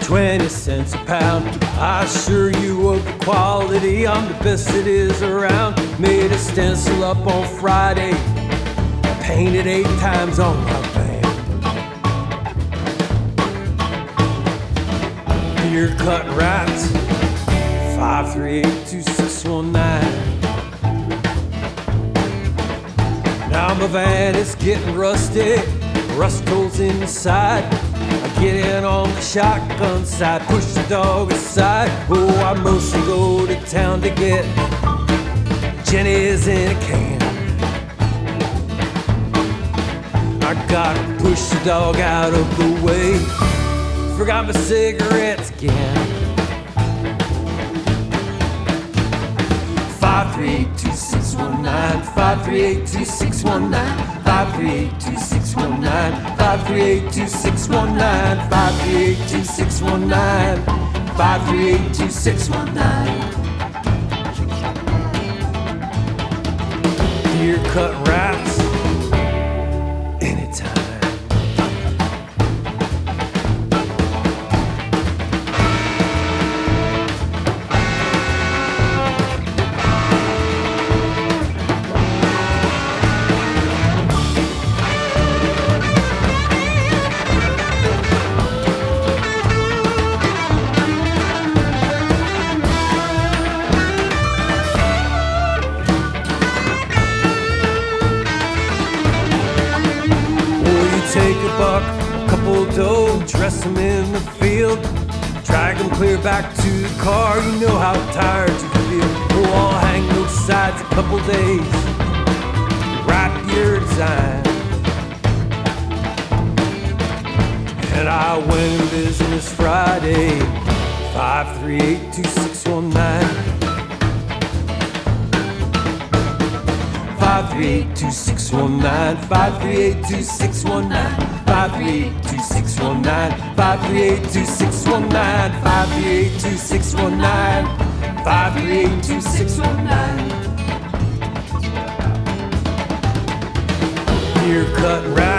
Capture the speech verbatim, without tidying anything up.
twenty cents a pound. I assure you of the quality, I'm the best it is around. Made a stencil up on Friday, painted eight times on my van. Beer cut rats, five three eight two six one nine. Now my van is getting rusty, rust goes inside. I get in on the shotgun side, push the dog aside. Oh, I mostly go to town to get Jenny's in a can. I gotta push the dog out of the way, forgot my cigarettes again. five three eight two six one nine, five three eight two six one nine, five three eight two six one nine, five three eight two six one nine, five three eight two six one nine, five three eight two six one nine. Deer cut rats anytime. Take a buck, a couple dough, dress them in the field, drag them clear back to the car. You know how tired you feel. Oh, I'll hang those sides a couple days, wrap your design. And I went in business Friday, five three eight two six one nine. five three eight two six one nine, five three eight two six one nine, five three eight two six one nine, five three eight two six one nine, five three eight two six one nine, five three eight two six one nine. Deer cut right.